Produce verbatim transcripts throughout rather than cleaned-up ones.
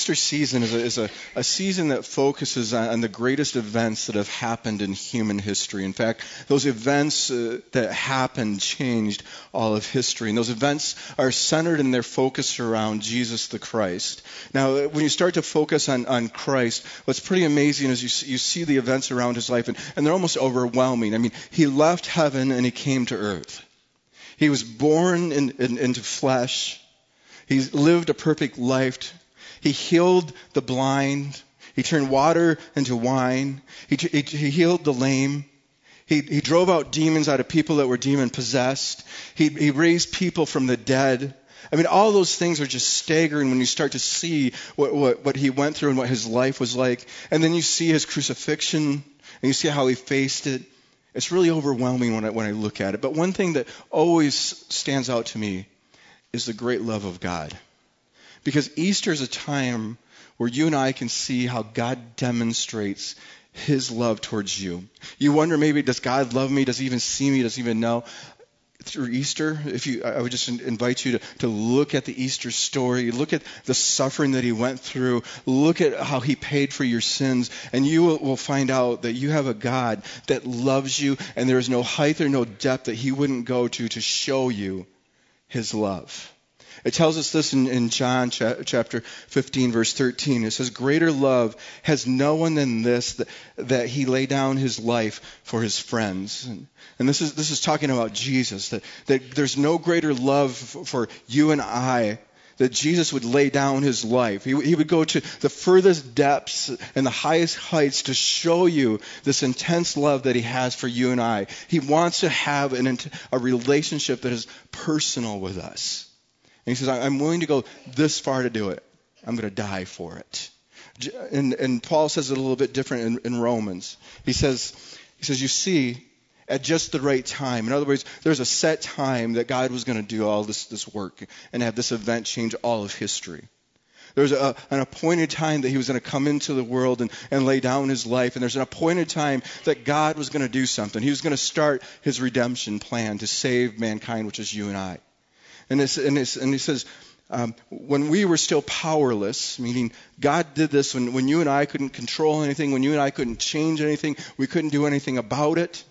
Easter season is a, is a, a season that focuses on, on the greatest events that have happened in human history. In fact, those events uh, that happened changed all of history. And those events are centered in their focus around Jesus the Christ. Now, when you start to focus on, on Christ, what's pretty amazing is you see, you see the events around his life, and, and they're almost overwhelming. I mean, he left heaven and he came to earth. He was born in, in, into flesh. He lived a perfect life. He healed the blind. He turned water into wine. He, he, he healed the lame. He, he drove out demons out of people that were demon-possessed. He, he raised people from the dead. I mean, all those things are just staggering when you start to see what, what, what he went through and what his life was like. And then you see his crucifixion, and you see how he faced it. It's really overwhelming when I, when I look at it. But one thing that always stands out to me is the great love of God. Because Easter is a time where you and I can see how God demonstrates his love towards you. You wonder, maybe, does God love me? Does he even see me? Does he even know? Through Easter, if you, I would just invite you to, to look at the Easter story. Look at the suffering that he went through. Look at how he paid for your sins. And you will, will find out that you have a God that loves you, and there is no height or no depth that he wouldn't go to to show you his love. It tells us this in, in John cha- chapter fifteen, verse thirteen. It says, greater love has no one than this, that, that he lay down his life for his friends. And, and this is this is talking about Jesus, that, that there's no greater love for, for you and I, that Jesus would lay down his life. He, he would go to the furthest depths and the highest heights to show you this intense love that he has for you and I. He wants to have an, a relationship that is personal with us. And he says, I'm willing to go this far to do it. I'm going to die for it. And, and Paul says it a little bit different in, in Romans. He says, he says, you see, at just the right time. In other words, there's a set time that God was going to do all this, this work and have this event change all of history. There's a, an appointed time that he was going to come into the world and, and lay down his life. And there's an appointed time that God was going to do something. He was going to start his redemption plan to save mankind, which is you and I. And, it's, and, it's, and he says, um, when we were still powerless, meaning God did this when, when you and I couldn't control anything, when you and I couldn't change anything, we couldn't do anything about it.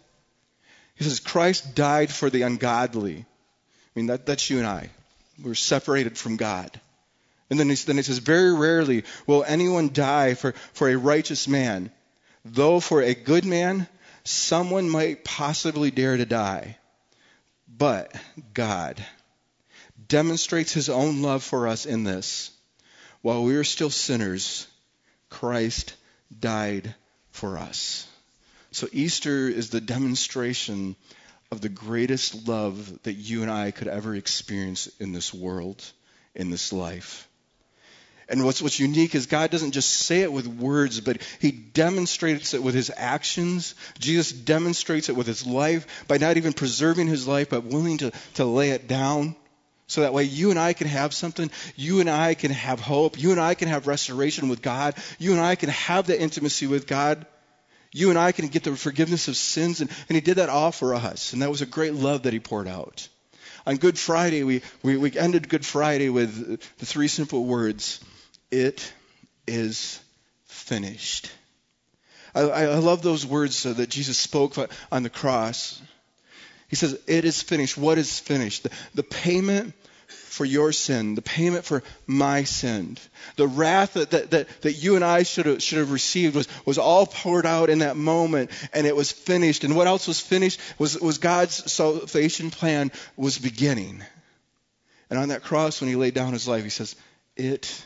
He says, Christ died for the ungodly. I mean, that, that's you and I. We're separated from God. And then he, then he says, very rarely will anyone die for, for a righteous man, though for a good man, someone might possibly dare to die. But God demonstrates his own love for us in this. While we are still sinners, Christ died for us. So Easter is the demonstration of the greatest love that you and I could ever experience in this world, in this life. And what's what's unique is God doesn't just say it with words, but he demonstrates it with his actions. Jesus demonstrates it with his life by not even preserving his life, but willing to, to lay it down. So that way you and I can have something. You and I can have hope. You and I can have restoration with God. You and I can have that intimacy with God. You and I can get the forgiveness of sins. And, and he did that all for us. And that was a great love that he poured out. On Good Friday, we, we, we ended Good Friday with the three simple words, it is finished. I, I love those words uh, that Jesus spoke on the cross. He says, it is finished. What is finished? The, the payment for your sin, the payment for my sin, the wrath that, that, that, that you and I should have, should have received was, was all poured out in that moment, and it was finished. And what else was finished was, was God's salvation plan was beginning. And on that cross, when he laid down his life, he says, it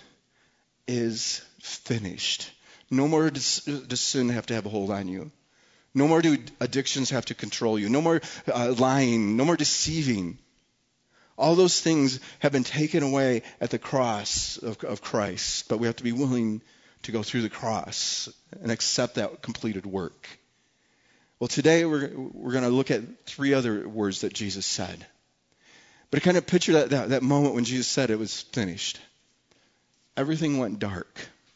is finished. No more does, does sin have to have a hold on you. No more do addictions have to control you. No more uh, lying. No more deceiving. All those things have been taken away at the cross of, of Christ. But we have to be willing to go through the cross and accept that completed work. Well, today we're, we're going to look at three other words that Jesus said. But I kind of picture that, that, that moment when Jesus said it was finished. Everything went dark.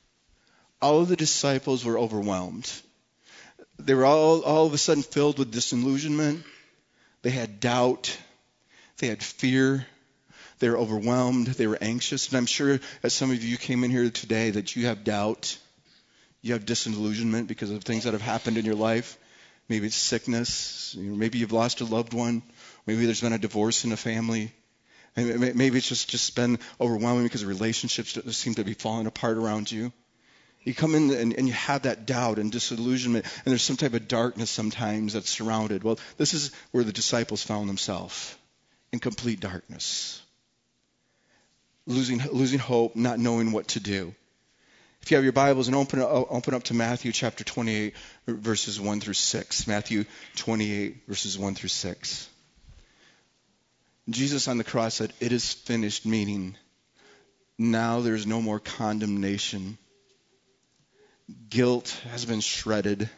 All of the disciples were overwhelmed. They were all, all of a sudden filled with disillusionment. They had doubt. They had fear. They were overwhelmed. They were anxious. And I'm sure that some of you came in here today that you have doubt. You have disillusionment because of things that have happened in your life. Maybe it's sickness. You know, maybe you've lost a loved one. Maybe there's been a divorce in a family. Maybe it's just, just been overwhelming because relationships seem to be falling apart around you. You come in and, and you have that doubt and disillusionment, and there's some type of darkness sometimes that's surrounded. Well, this is where the disciples found themselves, in complete darkness. Losing, losing hope, not knowing what to do. If you have your Bibles, and open, open up to Matthew chapter twenty-eight, verses one through six. Matthew twenty-eight, verses one through six. Jesus on the cross said, "It is finished," meaning now there is no more condemnation. Guilt has been shredded.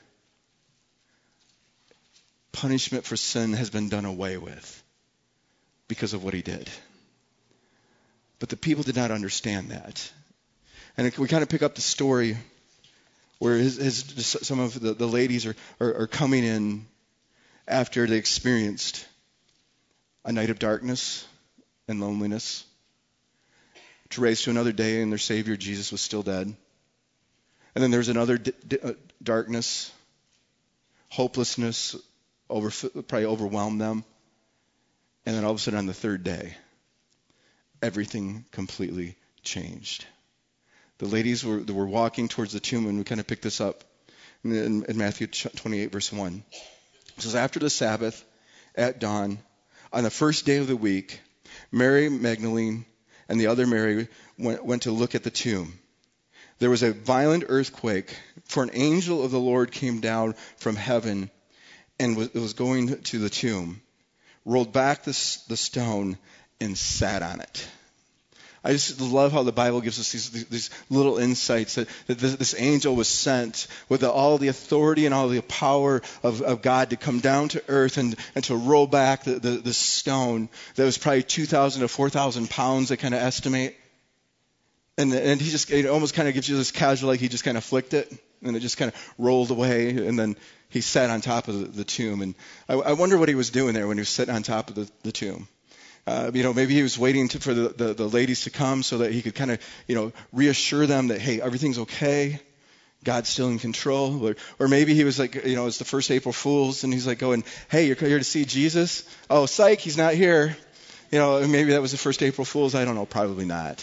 Punishment for sin has been done away with because of what he did. But the people did not understand that. And we kind of pick up the story where his, his, some of the, the ladies are, are, are coming in after they experienced a night of darkness and loneliness, to raise to another day, and their Savior Jesus was still dead. And then there's another d- d- uh, darkness, hopelessness, over, probably overwhelmed them. And then all of a sudden on the third day, everything completely changed. The ladies were, they were walking towards the tomb, and we kind of pick this up in, in Matthew twenty-eight, verse one. It says, "After the Sabbath, at dawn, on the first day of the week, Mary Magdalene and the other Mary went, went to look at the tomb. There was a violent earthquake, for an angel of the Lord came down from heaven and was, was going to the tomb, rolled back the, the stone, and sat on it." I just love how the Bible gives us these, these little insights that, that this, this angel was sent with the, all the authority and all the power of, of God to come down to earth and, and to roll back the, the, the stone that was probably two thousand to four thousand pounds, they kind of estimate. And, and he just, it almost kind of gives you this casual, like he just kind of flicked it, and it just kind of rolled away, and then he sat on top of the, the tomb. And I, I wonder what he was doing there when he was sitting on top of the, the tomb. Uh, you know, maybe he was waiting to, for the, the, the ladies to come so that he could kind of, you know, reassure them that, hey, everything's okay. God's still in control. Or, or maybe he was like, you know, it's the first April Fool's, and he's like going, hey, you're here to see Jesus? Oh, psych, he's not here. You know, maybe that was the first April Fool's. I don't know, probably not.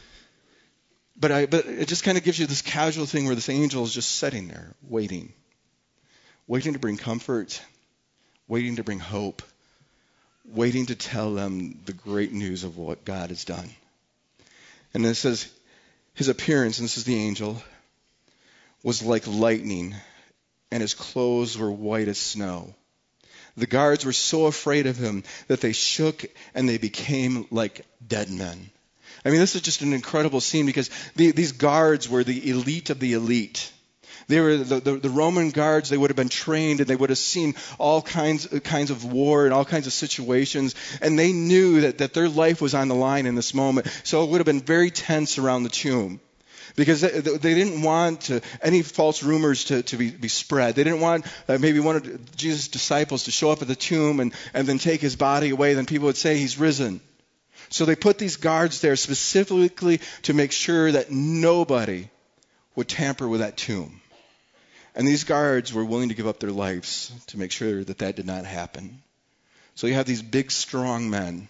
But I, but it just kind of gives you this casual thing where this angel is just sitting there, waiting. Waiting to bring comfort. Waiting to bring hope. Waiting to tell them the great news of what God has done. And it says, his appearance, and this is the angel, was like lightning, and his clothes were white as snow. The guards were so afraid of him that they shook and they became like dead men. I mean, this is just an incredible scene because the, these guards were the elite of the elite. They were the, the, the Roman guards. They would have been trained, and they would have seen all kinds kinds of war and all kinds of situations, and they knew that, that their life was on the line in this moment. So it would have been very tense around the tomb, because they, they didn't want to, any false rumors to, to be, be spread. They didn't want uh, maybe one of Jesus' disciples to show up at the tomb and, and then take his body away. Then people would say he's risen. So they put these guards there specifically to make sure that nobody would tamper with that tomb. And these guards were willing to give up their lives to make sure that that did not happen. So you have these big, strong men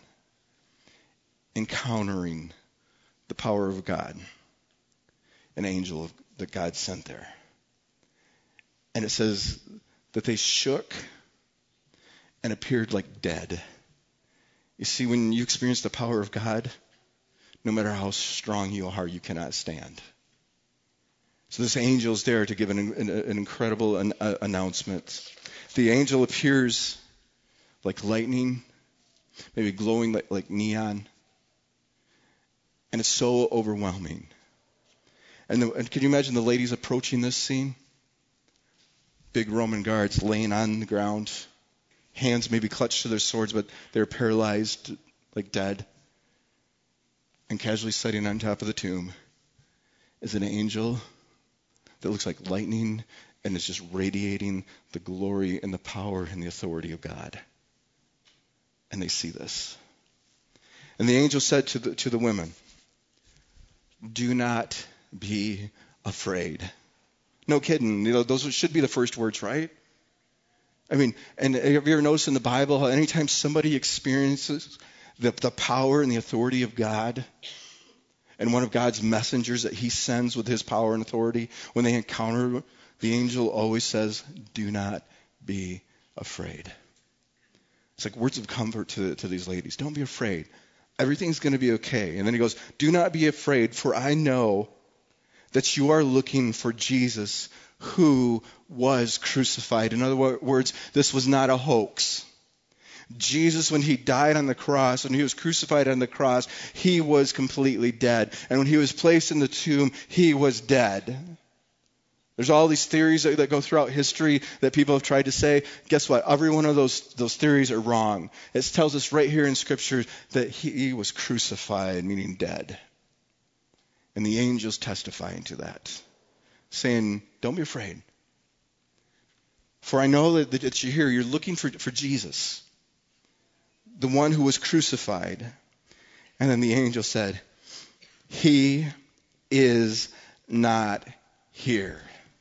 encountering the power of God, an angel that God sent there. And it says that they shook and appeared like dead. You see, when you experience the power of God, no matter how strong you are, you cannot stand. So this angel is there to give an, an, an incredible an, uh, announcement. The angel appears like lightning, maybe glowing like, like neon. And it's so overwhelming. And, the, and can you imagine the ladies approaching this scene? Big Roman guards laying on the ground. Hands maybe clutched to their swords, but they're paralyzed, like dead. And casually sitting on top of the tomb is an angel that looks like lightning and is just radiating the glory and the power and the authority of God. And they see this. And the angel said to the, to the women, do not be afraid. No kidding. You know, those should be the first words, right? I mean, and have you ever noticed in the Bible how anytime somebody experiences the, the power and the authority of God and one of God's messengers that he sends with his power and authority, when they encounter the angel always says, do not be afraid. It's like words of comfort to, to these ladies. Don't be afraid. Everything's going to be okay. And then he goes, do not be afraid, for I know that you are looking for Jesus who was crucified. In other words, this was not a hoax. Jesus, when he died on the cross, when he was crucified on the cross, he was completely dead. And when he was placed in the tomb, he was dead. There's all these theories that, that go throughout history that people have tried to say. Guess what? Every one of those, those theories are wrong. It tells us right here in Scripture that he, he was crucified, meaning dead. And the angels testifying to that, saying, don't be afraid. For I know that, that you're here, you're looking for, for Jesus, the one who was crucified. And then the angel said, he is not here.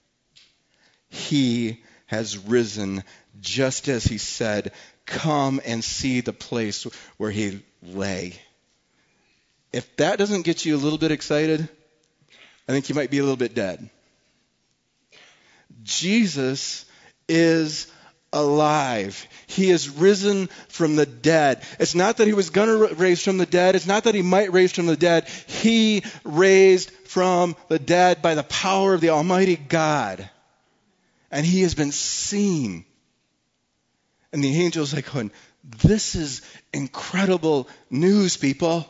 He has risen just as he said. Come and see the place where he lay. If that doesn't get you a little bit excited, I think you might be a little bit dead. Jesus is alive. He is risen from the dead. It's not that he was going to raise from the dead. It's not that he might raise from the dead. He raised from the dead by the power of the Almighty God. And he has been seen. And the angel's like going, this is incredible news, people.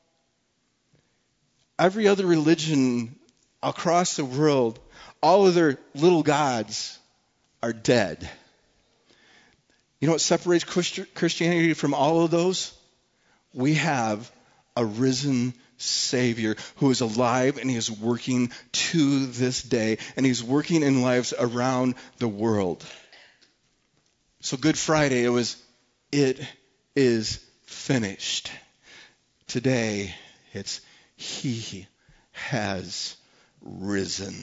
Every other religion across the world, all of their little gods are dead. You know what separates Christianity from all of those? We have a risen Savior who is alive, and he is working to this day, and he's working in lives around the world. So Good Friday, it was, it is finished. Today, it's he has risen.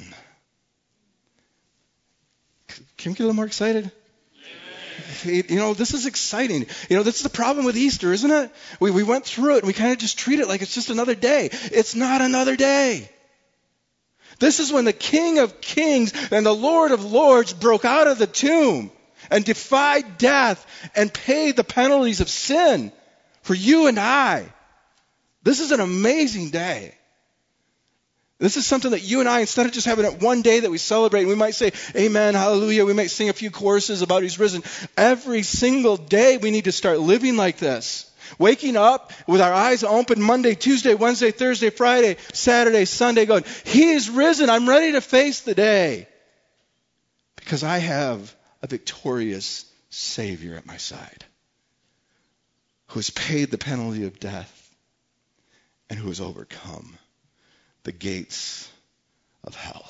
Can we get a little more excited? You know, this is exciting. You know, this is the problem with Easter, isn't it? We we went through it and we kind of just treat it like it's just another day. It's not another day. This is when the King of Kings and the Lord of Lords broke out of the tomb and defied death and paid the penalties of sin for you and I. This is an amazing day. This is something that you and I, instead of just having it one day that we celebrate, and we might say, amen, hallelujah, we might sing a few choruses about he's risen. Every single day we need to start living like this. Waking up with our eyes open Monday, Tuesday, Wednesday, Thursday, Friday, Saturday, Sunday, going, he is risen. I'm ready to face the day. Because I have a victorious Savior at my side who has paid the penalty of death and who has overcome the gates of hell.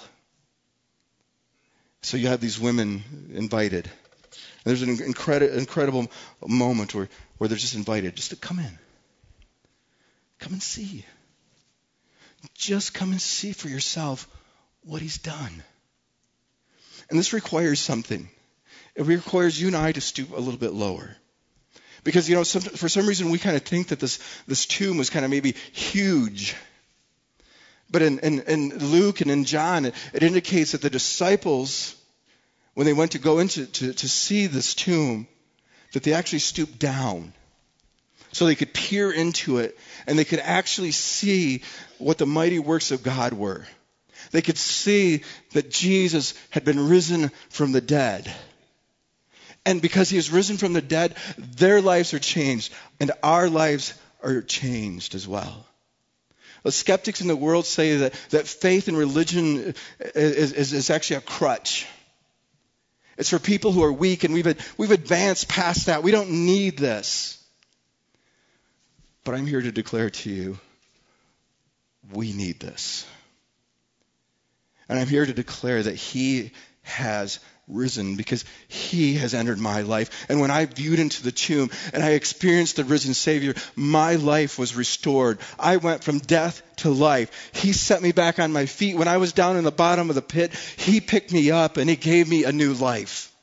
So you have these women invited. And there's an incredi- incredible moment where, where they're just invited just to come in. Come and see. Just come and see for yourself what he's done. And this requires something. It requires you and I to stoop a little bit lower. Because, you know, some, for some reason we kind of think that this, this tomb was kind of maybe huge. But in, in, in Luke and in John, it, it indicates that the disciples, when they went to go into to, to see this tomb, that they actually stooped down so they could peer into it and they could actually see what the mighty works of God were. They could see that Jesus had been risen from the dead. And because he is risen from the dead, their lives are changed, and our lives are changed as well. The skeptics in the world say that, that faith and religion is, is, is actually a crutch. It's for people who are weak, and we've, we've advanced past that. We don't need this. But I'm here to declare to you, we need this. And I'm here to declare that he has risen because he has entered my life. And when I viewed into the tomb and I experienced the risen Savior, my life was restored. I went from death to life. He set me back on my feet. When I was down in the bottom of the pit, he picked me up and he gave me a new life.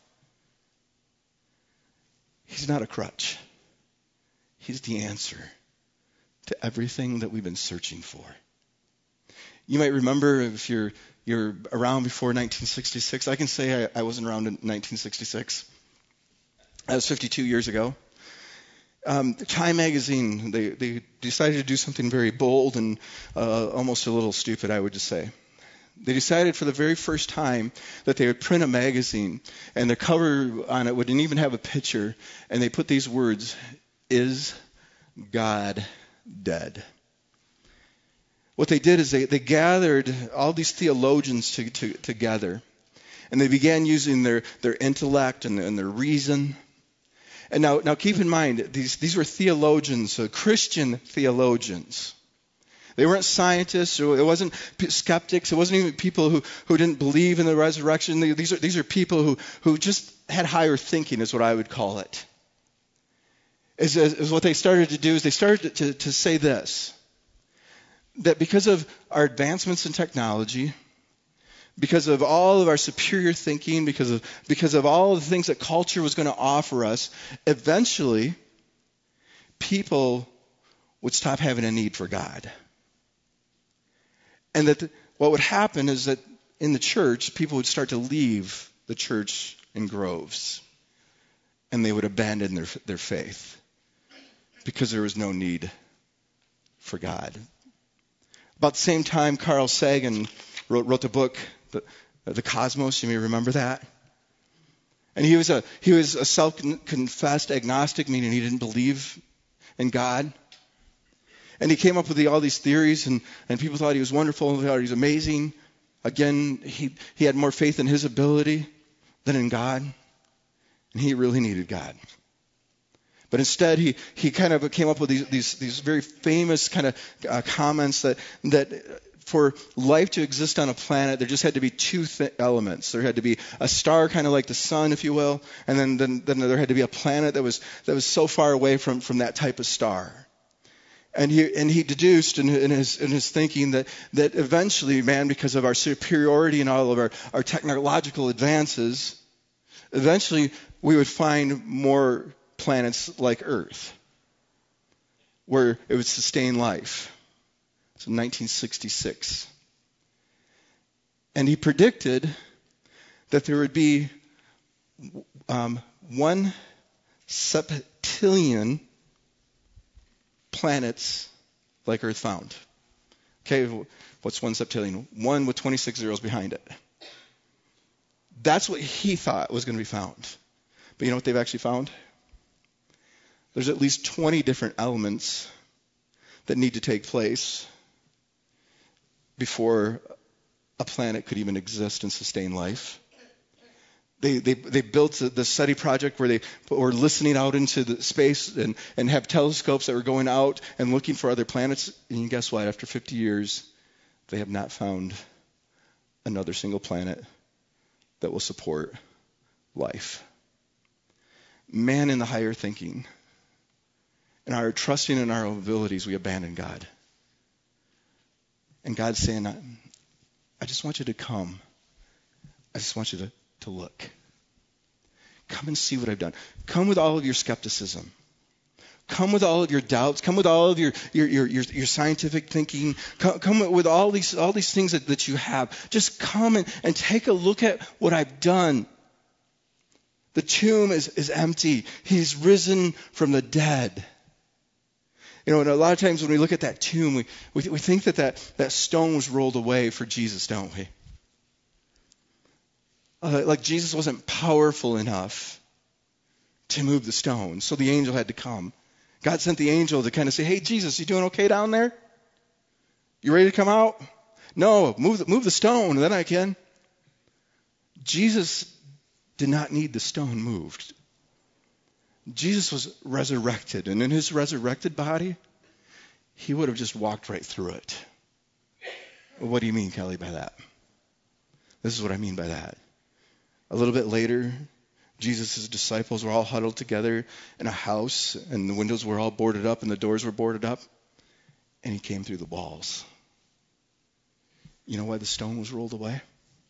He's not a crutch. He's the answer to everything that we've been searching for. You might remember, if you're you're around before nineteen sixty-six, I can say I, I wasn't around in nineteen sixty-six. That was fifty-two years ago. Um, Time magazine, they, they decided to do something very bold and uh, almost a little stupid, I would just say. They decided for the very first time that they would print a magazine, and the cover on it wouldn't even have a picture, and they put these words, "Is God dead?" What they did is they, they gathered all these theologians to, to, together, and they began using their, their intellect and, and their reason. And now, now keep in mind, these, these were theologians, uh, Christian theologians. They weren't scientists, or it wasn't skeptics, it wasn't even people who, who didn't believe in the resurrection. These are, these are people who, who just had higher thinking, is what I would call it. Is, is what they started to do is they started to, to say this, that because of our advancements in technology, because of all of our superior thinking, because of because of all of the things that culture was going to offer us, eventually people would stop having a need for God. And that the, what would happen is that in the church, people would start to leave the church in groves, and they would abandon their their faith because there was no need for God. About the same time, Carl Sagan wrote, wrote the book, the, the Cosmos. You may remember that. And he was a he was a self-confessed agnostic, meaning he didn't believe in God. And he came up with the, all these theories, and, and people thought he was wonderful, and thought he was amazing. Again, he he had more faith in his ability than in God, and he really needed God. But instead, he, he kind of came up with these these, these very famous kind of uh, comments that that for life to exist on a planet, there just had to be two th- elements. There had to be a star, kind of like the sun, if you will, and then, then then there had to be a planet that was that was so far away from, from that type of star. And he and he deduced in, in his in his thinking that that eventually, man, because of our superiority and all of our, our technological advances, eventually we would find more planets like Earth, where it would sustain life. It's in nineteen sixty-six. And he predicted that there would be um, one septillion planets like Earth found. Okay, what's one septillion? One with twenty-six zeros behind it. That's what he thought was going to be found. But you know what they've actually found? There's at least twenty different elements that need to take place before a planet could even exist and sustain life. They they they built the SETI project where they were listening out into the space and, and have telescopes that were going out and looking for other planets. And guess what? After fifty years, they have not found another single planet that will support life. Man, in the higher thinking, in our trusting in our abilities, we abandon God. And God's saying, I, I just want you to come. I just want you to, to look. Come and see what I've done. Come with all of your skepticism. Come with all of your doubts. Come with all of your your your, your, your scientific thinking. Come, come with all these all these things that, that you have. Just come and, and take a look at what I've done. The tomb is, is empty. He's risen from the dead. You know, and a lot of times when we look at that tomb, we, we, we think that, that that stone was rolled away for Jesus, don't we? Uh, like Jesus wasn't powerful enough to move the stone, so the angel had to come. God sent the angel to kind of say, hey, Jesus, you doing okay down there? You ready to come out? No, move the, move the stone, and then I can. Jesus did not need the stone moved. Jesus was resurrected, and in his resurrected body, he would have just walked right through it. Well, what do you mean, Kelly, by that? This is what I mean by that. A little bit later, Jesus' disciples were all huddled together in a house, and the windows were all boarded up, and the doors were boarded up, and he came through the walls. You know why the stone was rolled away?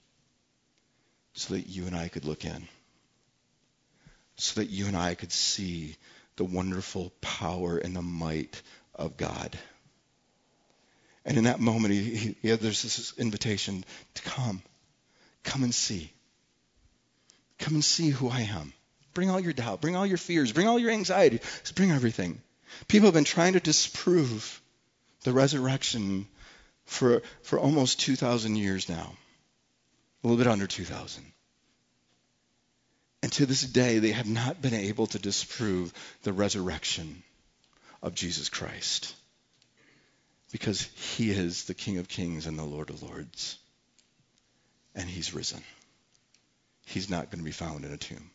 So that you and I could look in. So that you and I could see the wonderful power and the might of God. And in that moment, he, he, he, there's this invitation to come. Come and see. Come and see who I am. Bring all your doubt. Bring all your fears. Bring all your anxiety. Just bring everything. People have been trying to disprove the resurrection for, for almost two thousand years now. A little bit under two thousand. And to this day, they have not been able to disprove the resurrection of Jesus Christ. Because he is the King of Kings and the Lord of Lords. And he's risen. He's not going to be found in a tomb.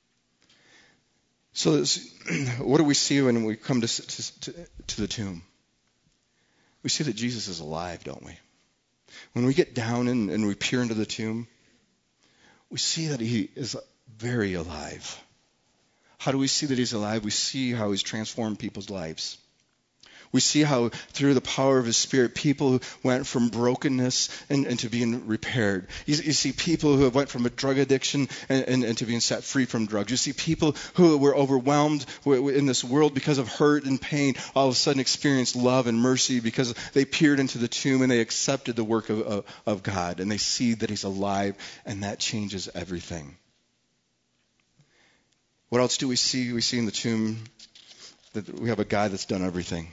So this, what do we see when we come to, to, to the tomb? We see that Jesus is alive, don't we? When we get down and, and we peer into the tomb, we see that he is very alive. How do we see that he's alive? We see how he's transformed people's lives. We see how through the power of his Spirit, people went from brokenness and, and to being repaired. You, you see people who have went from a drug addiction and, and, and to being set free from drugs. You see people who were overwhelmed in this world because of hurt and pain, all of a sudden experienced love and mercy because they peered into the tomb and they accepted the work of, of, of God. And they see that he's alive, and that changes everything. What else do we see? We see in the tomb that we have a God that's done everything.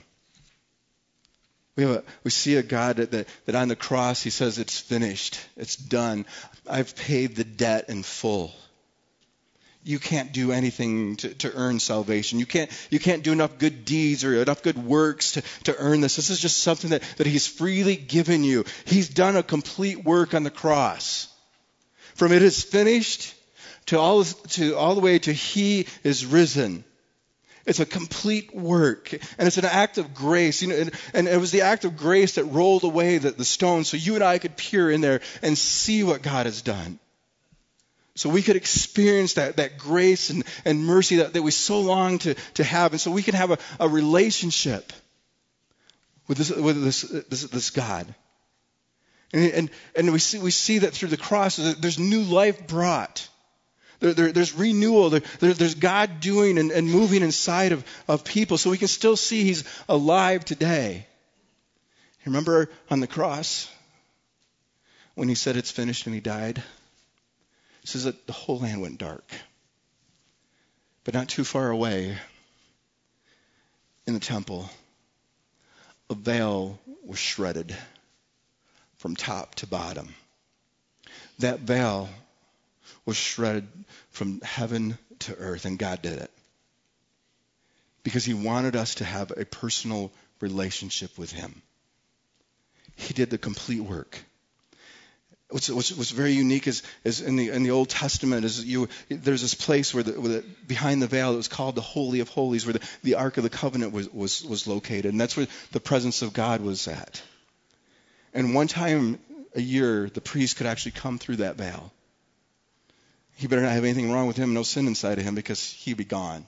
We have a, we see a God that, that, that on the cross, he says, it's finished. It's done. I've paid the debt in full. You can't do anything to, to earn salvation. You can't, you can't do enough good deeds or enough good works to, to earn this. This is just something that, that he's freely given you. He's done a complete work on the cross. From it is finished to all, to all the way to he is risen. It's a complete work, and it's an act of grace. You know, and, and it was the act of grace that rolled away the, the stone so you and I could peer in there and see what God has done. So we could experience that, that grace and, and mercy that, that we so long to, to have. And so we can have a, a relationship with this with this this, this God. And, and, and we see we see that through the cross, there's new life brought. There, there, there's renewal. There, there, there's God doing and, and moving inside of, of people. So we can still see he's alive today. Remember on the cross when he said it's finished and he died? It says that the whole land went dark. But not too far away in the temple, a veil was shredded from top to bottom. That veil was shredded from heaven to earth, and God did it. Because he wanted us to have a personal relationship with him. He did the complete work. What's, what's, what's very unique is, is in the in the Old Testament is you there's this place where, the, where the, behind the veil it was called the Holy of Holies, where the, the Ark of the Covenant was, was, was located, and that's where the presence of God was at. And one time a year, the priest could actually come through that veil. He better not have anything wrong with him, no sin inside of him, because he'd be gone.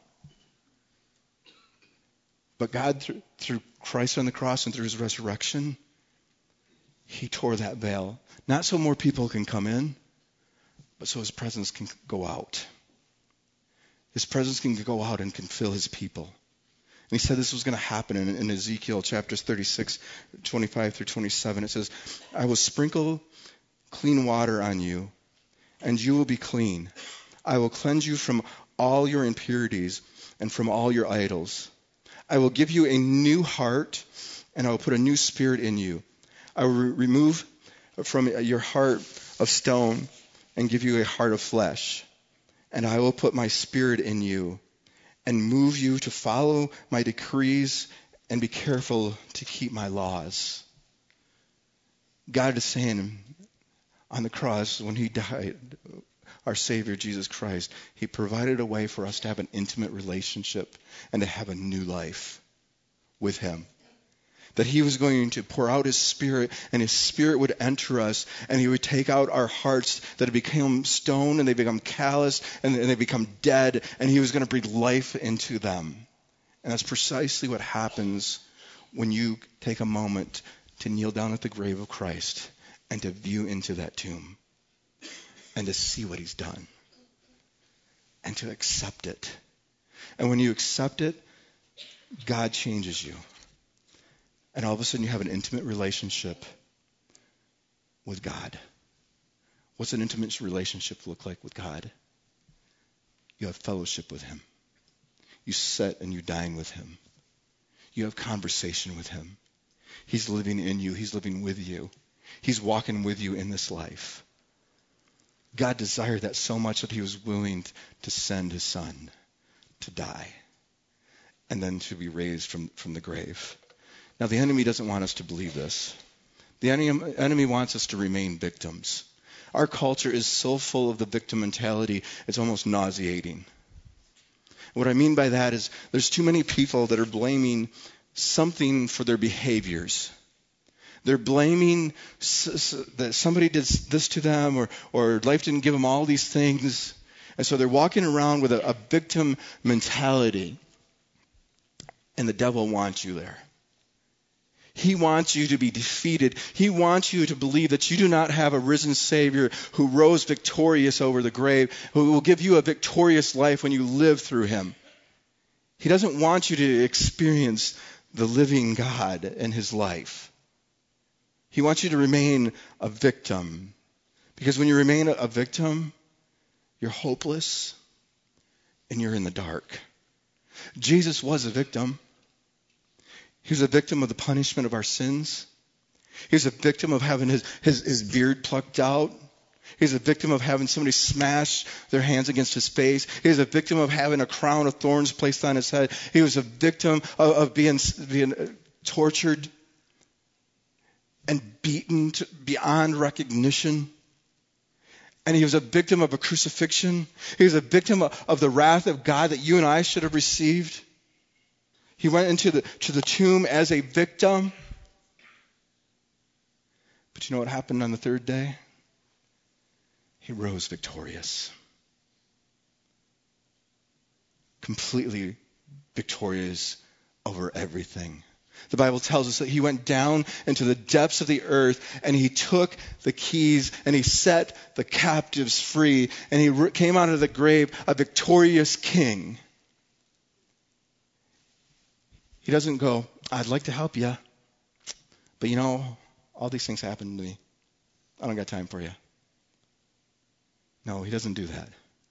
But God, through, through Christ on the cross and through his resurrection, he tore that veil. Not so more people can come in, but so his presence can go out. His presence can go out and can fill his people. And he said this was going to happen in, in Ezekiel chapters thirty-six, twenty-five through twenty-seven. It says, I will sprinkle clean water on you, and you will be clean. I will cleanse you from all your impurities and from all your idols. I will give you a new heart, and I will put a new spirit in you. I will re- remove from your heart of stone and give you a heart of flesh. And I will put my spirit in you and move you to follow my decrees and be careful to keep my laws. God is saying on the cross when he died, our Savior Jesus Christ, he provided a way for us to have an intimate relationship and to have a new life with him. that he was going to pour out his Spirit, and his Spirit would enter us, and he would take out our hearts that had become stone, and they become callous, and, and they become dead, and he was going to breathe life into them. And that's precisely what happens when you take a moment to kneel down at the grave of Christ and to view into that tomb and to see what he's done and to accept it. And when you accept it, God changes you. And all of a sudden you have an intimate relationship with God. What's an intimate relationship look like with God? You have fellowship with him. You sit and you dine with him. You have conversation with him. He's living in you. He's living with you. He's walking with you in this life. God desired that so much that he was willing to send his son to die and then to be raised from, from the grave. Now, the enemy doesn't want us to believe this. The enemy, enemy wants us to remain victims. Our culture is so full of the victim mentality, it's almost nauseating. What I mean by that is there's too many people that are blaming something for their behaviors. They're blaming that somebody did this to them, or, or life didn't give them all these things. And so they're walking around with a, a victim mentality. And the devil wants you there. He wants you to be defeated. He wants you to believe that you do not have a risen Savior who rose victorious over the grave, who will give you a victorious life when you live through him. He doesn't want you to experience the living God in his life. He wants you to remain a victim. Because when you remain a victim, you're hopeless and you're in the dark. Jesus was a victim. He was a victim of the punishment of our sins. He was a victim of having his, his, his beard plucked out. He was a victim of having somebody smash their hands against his face. He was a victim of having a crown of thorns placed on his head. He was a victim of, of being, being tortured and beaten to, beyond recognition. And he was a victim of a crucifixion. He was a victim of, of the wrath of God that you and I should have received. He went into the, to the tomb as a victim. But you know what happened on the third day? He rose victorious. Completely victorious over everything. The Bible tells us that he went down into the depths of the earth and he took the keys and he set the captives free. And he re- came out of the grave a victorious king. He doesn't go, I'd like to help you, but you know, all these things happened to me. I don't got time for you. No, he doesn't do that.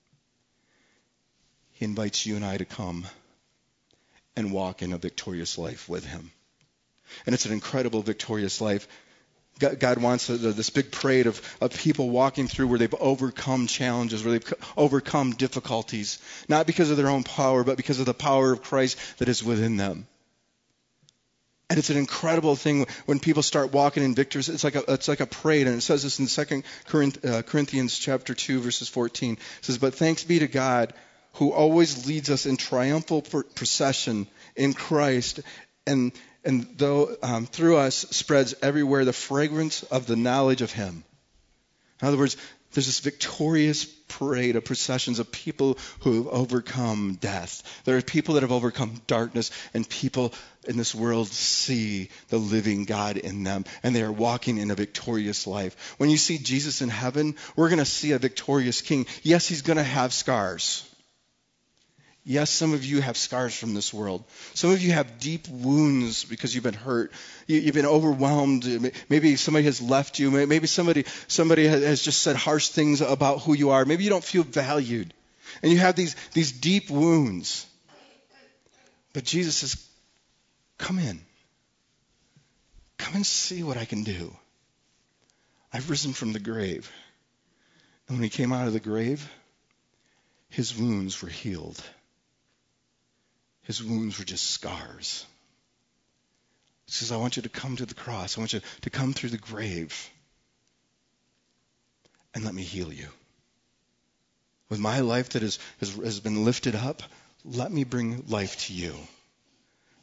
He invites you and I to come and walk in a victorious life with him. And it's an incredible victorious life. God wants this big parade of, of people walking through where they've overcome challenges, where they've overcome difficulties, not because of their own power, but because of the power of Christ that is within them. And it's an incredible thing when people start walking in victories. It's like a, it's like a parade. And it says this in Second Corinthians chapter two, verses fourteen. It says, but thanks be to God who always leads us in triumphal procession in Christ, and and though um, through us spreads everywhere the fragrance of the knowledge of him. In other words, there's this victorious parade of processions of people who have overcome death. There are people that have overcome darkness, and people in this world see the living God in them, and they are walking in a victorious life. When you see Jesus in heaven, we're going to see a victorious king. Yes, he's going to have scars. Yes, some of you have scars from this world. Some of you have deep wounds because you've been hurt. You, you've been overwhelmed. Maybe somebody has left you. Maybe somebody somebody has just said harsh things about who you are. Maybe you don't feel valued. And you have these, these deep wounds. But Jesus says, come in. Come and see what I can do. I've risen from the grave. And when he came out of the grave, his wounds were healed. His wounds were just scars. He says, I want you to come to the cross. I want you to come through the grave and let me heal you. With my life that is, has, has been lifted up, let me bring life to you.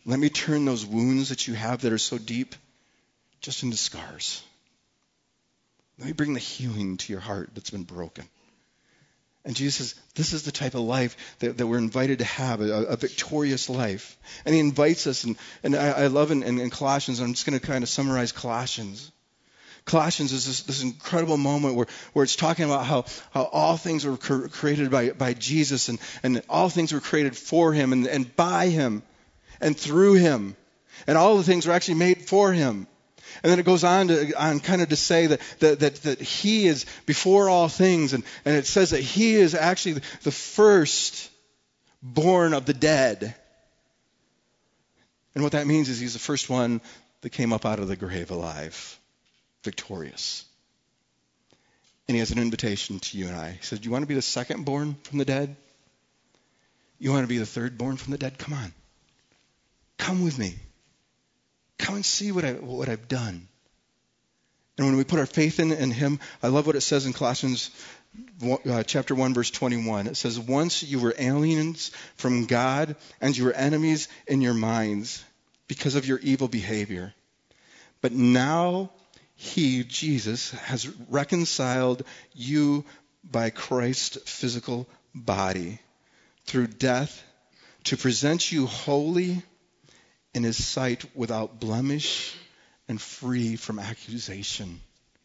Let me turn those wounds that you have that are so deep just into scars. Let me bring the healing to your heart that's been broken. And Jesus says, this is the type of life that, that we're invited to have, a, a victorious life. And he invites us, and, and I, I love in, in, in Colossians, I'm just going to kind of summarize Colossians. Colossians is this, this incredible moment where, where it's talking about how, how all things were cr- created by, by Jesus, and, and all things were created for him and, and by him and through him. And all the things were actually made for him. And then it goes on to on kind of to say that, that, that, that he is before all things. And, and it says that he is actually the first born of the dead. And what that means is he's the first one that came up out of the grave alive, victorious. And he has an invitation to you and I. He says, do you want to be the second born from the dead? You want to be the third born from the dead? Come on. Come with me. Come and see what, I, what I've done. And when we put our faith in, in him, I love what it says in Colossians uh, chapter one, verse twenty-one. It says, once you were aliens from God and you were enemies in your minds because of your evil behavior. But now he, Jesus, has reconciled you by Christ's physical body through death to present you holy in his sight without blemish and free from accusation.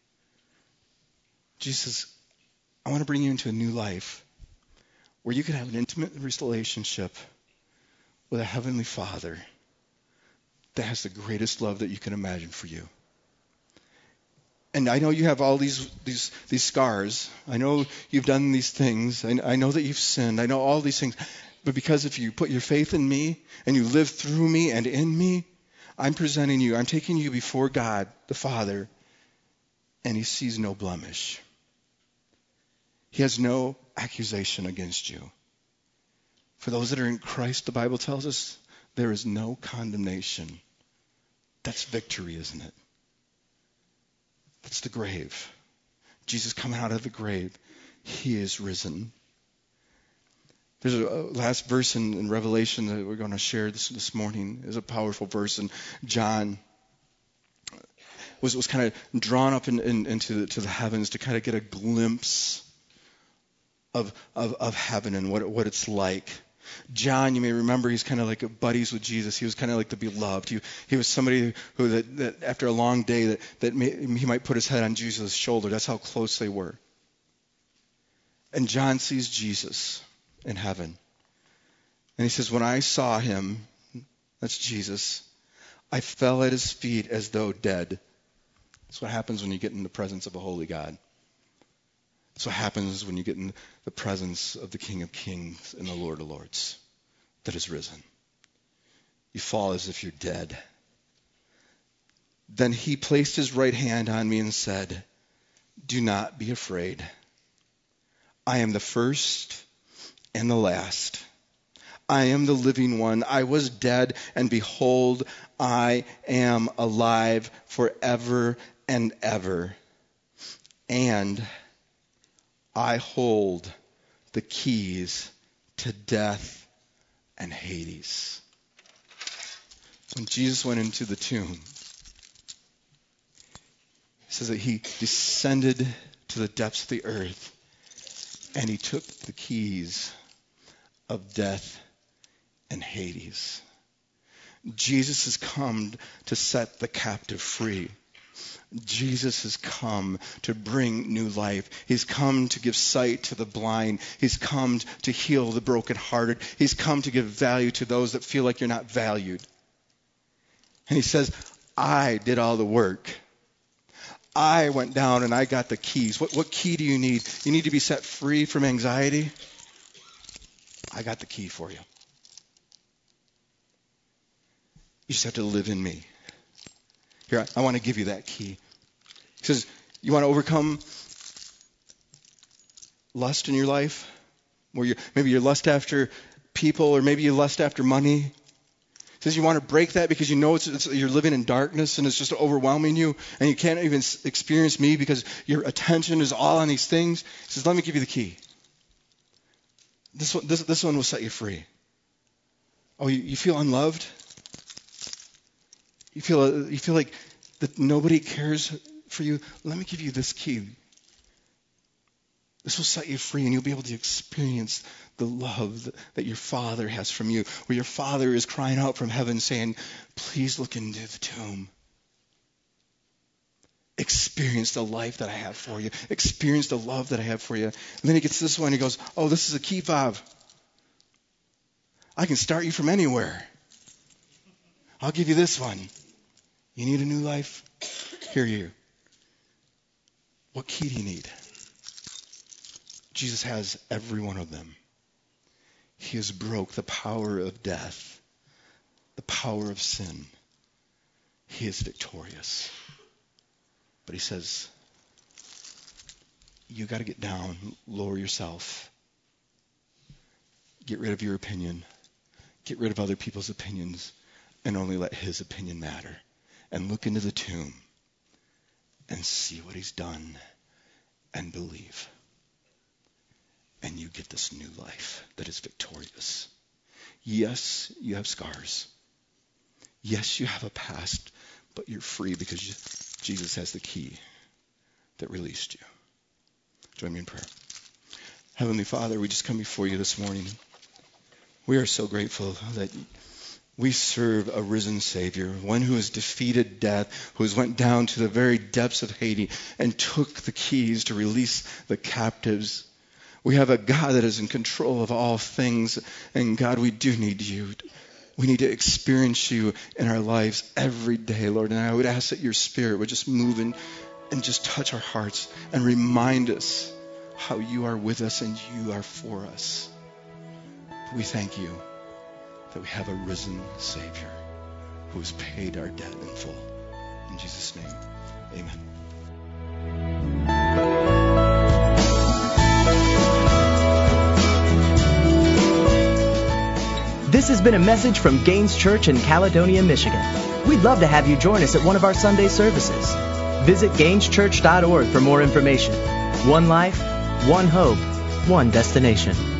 Jesus, I want to bring you into a new life where you can have an intimate relationship with a heavenly Father that has the greatest love that you can imagine for you. And I know you have all these these these scars. I know you've done these things. I, I know that you've sinned. I know all these things. But because if you put your faith in me and you live through me and in me, I'm presenting you. I'm taking you before God, the Father, and he sees no blemish. He has no accusation against you. For those that are in Christ, the Bible tells us, there is no condemnation. That's victory, isn't it? That's the grave. Jesus coming out of the grave. He is risen. There's a last verse in, in Revelation that we're going to share this this morning. Is a powerful verse, and John was was kind of drawn up in, in, into the, to the heavens to kind of get a glimpse of of, of heaven and what what it's like. John, you may remember, he's kind of like buddies with Jesus. He was kind of like the beloved. He, he was somebody who that, that after a long day that that may, he might put his head on Jesus' shoulder. That's how close they were. And John sees Jesus in heaven. And he says, when I saw him, that's Jesus, I fell at his feet as though dead. That's what happens when you get in the presence of a holy God. That's what happens when you get in the presence of the King of Kings and the Lord of Lords that is risen. You fall as if you're dead. Then he placed his right hand on me and said, do not be afraid. I am the first and the last. I am the living one. I was dead, and behold, I am alive forever and ever. And I hold the keys to death and Hades. When Jesus went into the tomb, it says that he descended to the depths of the earth, and he took the keys of death and Hades. Jesus has come to set the captive free. Jesus has come to bring new life. He's come to give sight to the blind. He's come to heal the brokenhearted. He's come to give value to those that feel like you're not valued. And he says, I did all the work. I went down and I got the keys. What, what key do you need? You need to be set free from anxiety? I got the key for you. You just have to live in me. Here, I, I want to give you that key. He says, you want to overcome lust in your life? Where you maybe you lust after people, or maybe you lust after money. He says you want to break that because you know it's, it's, you're living in darkness and it's just overwhelming you, and you can't even experience me because your attention is all on these things. He says, let me give you the key. This one, this, this one will set you free. Oh, you, you feel unloved? You feel, you feel like that nobody cares for you? Let me give you this key. This will set you free, and you'll be able to experience the love that your Father has from you, where your Father is crying out from heaven saying, please look into the tomb. Experience the life that I have for you. Experience the love that I have for you. And then he gets to this one, and he goes, oh, this is a key fob. I can start you from anywhere. I'll give you this one. You need a new life? Here you. What key do you need? Jesus has every one of them. He has broke the power of death, the power of sin. He is victorious. But he says, you got to get down, lower yourself, get rid of your opinion, get rid of other people's opinions, and only let his opinion matter. And look into the tomb and see what he's done and believe. And you get this new life that is victorious. Yes, you have scars. Yes, you have a past, but you're free because Jesus has the key that released you. Join me in prayer. Heavenly Father, we just come before you this morning. We are so grateful that we serve a risen Savior, one who has defeated death, who has went down to the very depths of Hades and took the keys to release the captives. We have a God that is in control of all things, and God, we do need you. We need to experience you in our lives every day, Lord. And I would ask that your Spirit would just move in and just touch our hearts and remind us how you are with us and you are for us. We thank you that we have a risen Savior who has paid our debt in full. In Jesus' name, amen. This has been a message from Gaines Church in Caledonia, Michigan. We'd love to have you join us at one of our Sunday services. Visit Gaines Church dot org for more information. One life, one hope, one destination.